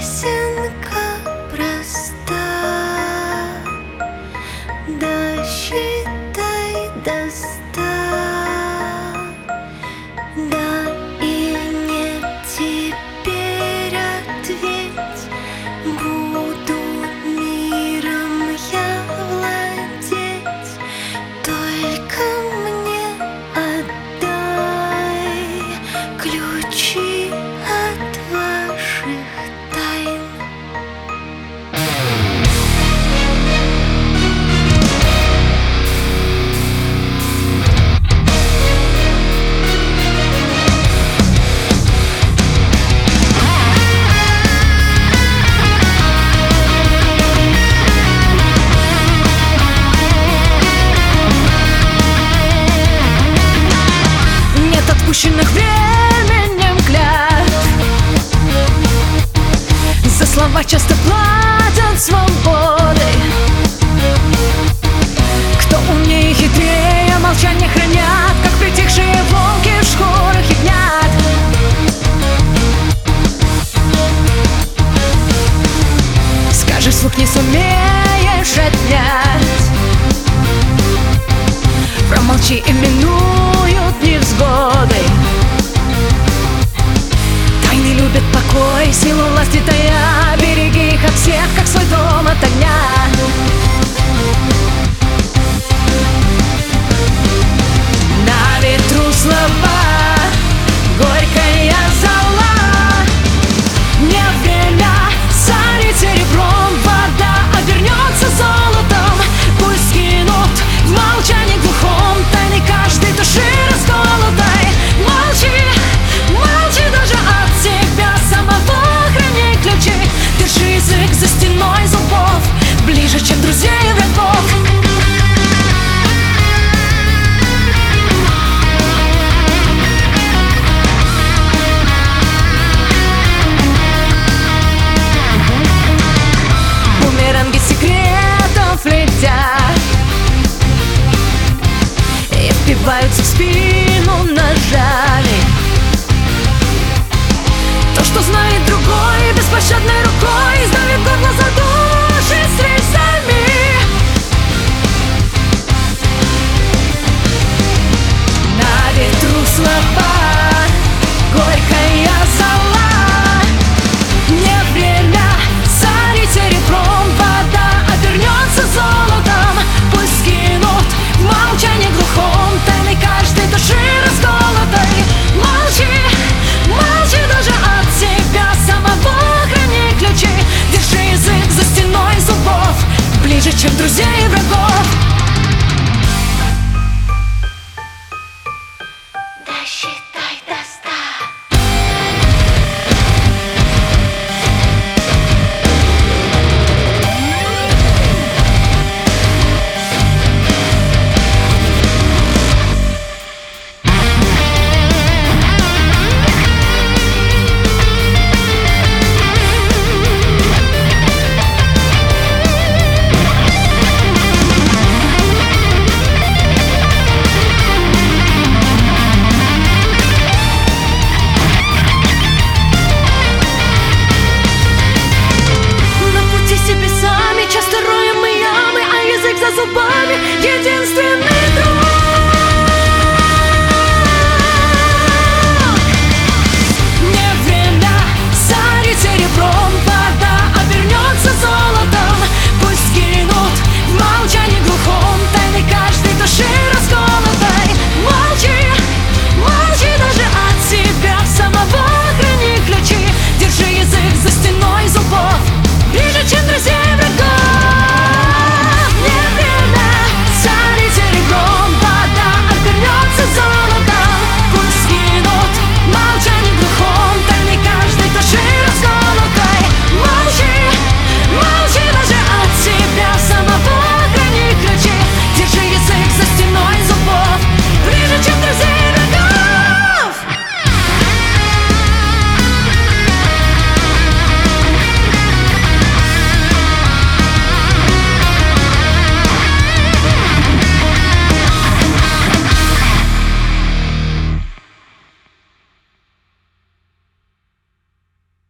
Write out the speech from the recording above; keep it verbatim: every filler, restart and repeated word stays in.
песенка проста. Досчитай до ста. Да и нет, теперь ответь. Буду миром я владеть, только мне отдай ключи от ваших тайн. Отпущенных временем клятв, за слова часто платят свободой. Кто умнее и хитрее, молчание хранят, как притихшие волки в шкурах ягнят. Скажешь вслух, не сумеешь отнять. Промолчи, именуют невзгоды. Тайны любят покой, силу власти тая. Береги их от всех, как свой дом от огня. На ветру слова, горькая зола. Не время сорить серебром, вода обернется золотом. Пусть скинут в молчании глухом тайны каждой души расколотой. Молчи, молчи даже от себя самого, храни ключи. Держи язык за стеной зубов, ближе, чем друзей и врагов. Бумеранги секретов летят и впиваются в спину ножами. То, что знает другой, беспощадной рукой сдавит горло, задушит с рельсами. На ветру слова, горькая зола. Не время сорить серебром, вода обернется золотом. Пусть скинут в молчании глухом тайны каждой души расколотой. Молчи, молчи даже от себя самого, храни ключи. Держи язык за стеной зубов, ближе, чем друзей и врагов. Досчитай до ста. Себе сами часто роем мы ямы, а язык за зубами единственный.